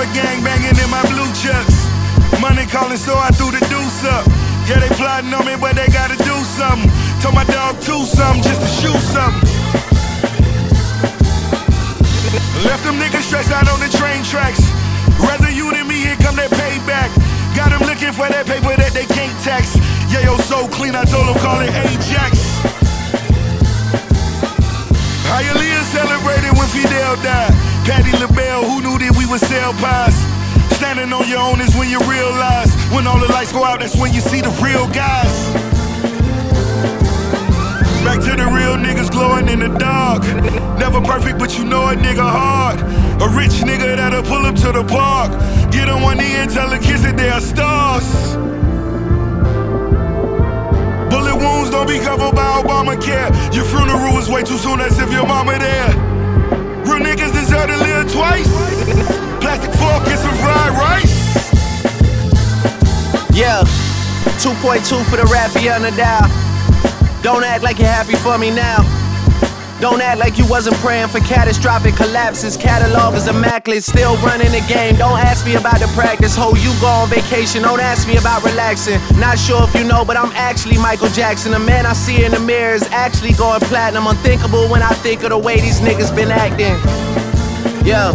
boy gang banging in my blue chucks. Money calling, so I threw the deuce up. Yeah, they plotting on me, but they gotta do something. Told my dog to something just to shoot something. Left them niggas stretched out on the train tracks. Rather you than me, here come that payback. Got them looking for that paper that they can't tax. Yeah, yo, so clean, I told them call it Ajax. Hialeah celebrated when Fidel died. Patti LaBelle, who knew that we would sell pies? Standing on your own is when you realize. When all the lights go out, that's when you see the real guys. Back to the real niggas glowing in the dark. Never perfect, but you know a nigga hard. A rich nigga that'll pull up to the park. Get on one knee and tell the kids that they are stars. Bullet wounds don't be covered by Obamacare. Your funeral was way too soon, as if your mama there. Real niggas deserve to live twice. Plastic fork and some fried rice. Yeah, 2.2 for the Rafael Nadal. Don't act like you're happy for me now. Don't act like you wasn't praying for catastrophic collapses. Catalog is immaculate, still running the game. Don't ask me about the practice. Ho, you go on vacation, don't ask me about relaxing. Not sure if you know, but I'm actually Michael Jackson. The man I see in the mirror is actually going platinum. Unthinkable when I think of the way these niggas been acting. Yeah,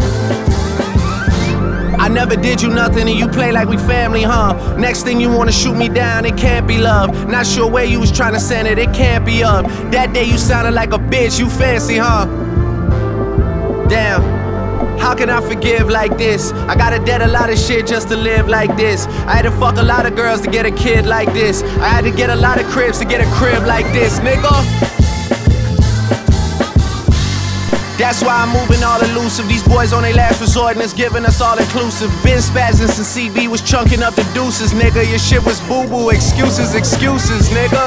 I never did you nothing and you play like we family, huh? Next thing you wanna shoot me down, it can't be love. Not sure where you was trying to send it, it can't be up. That day you sounded like a bitch, you fancy, huh? Damn, how can I forgive like this? I gotta debt a lot of shit just to live like this. I had to fuck a lot of girls to get a kid like this. I had to get a lot of cribs to get a crib like this, nigga. That's why I'm moving all elusive. These boys on their last resort and it's giving us all inclusive. Been spazzing since CB was chunking up the deuces, nigga. Your shit was boo-boo, excuses, nigga.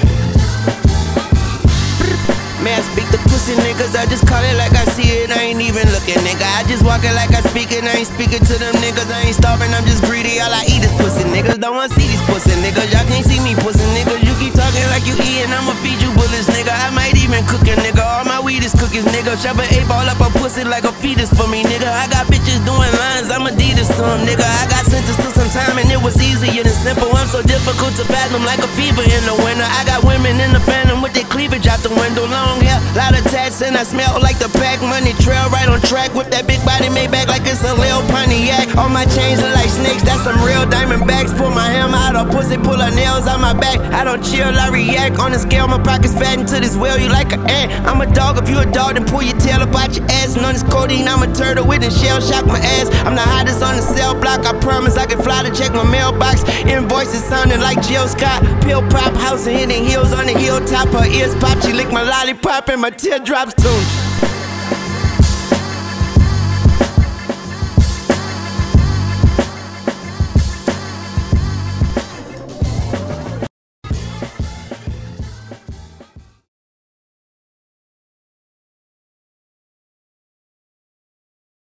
Man, speak the pussy niggas, I just call it like I see it, I ain't even looking, nigga. I just walk it like I speak it, I ain't speaking to them niggas. I ain't starving, I'm just greedy, all I eat is pussy niggas. Don't wanna see these pussy niggas, y'all can't see me pussy niggas. You keep talking like you eating, I'ma feed you bullets, nigga. I might even cook a nigga, all my weed is cookies, nigga. Shove an 8-ball up a pussy like a fetus for me, nigga. I got bitches doing lines, I'm Adidas to them, nigga. I got sentenced to some time and it was easier than simple. I'm so difficult to fathom like a fever in the winter. I got women in the phantom with their cleavage out the window. Long hair, lot of tats, and I smell like the pack money trail. Right on track with that big body made back like it's a Lil Pontiac. All my chains are like snakes, that's some real diamond backs. Pull my hammer out of pussy, pull her nails out my back. I don't chill, I react. On the scale, my pockets fat into this well, you like an ant. I'm a dog, if you a dog, then pull your tail up out your ass. And on this codeine, I'm a turtle with a shell shock my ass. I'm the hottest on the cell block, I promise I can fly to check my mailbox. Invoices sounding like Jill Scott. Pill pop, house and hitting heels on the hilltop. Her ears pop, she lick my lollipop and my teardrops too.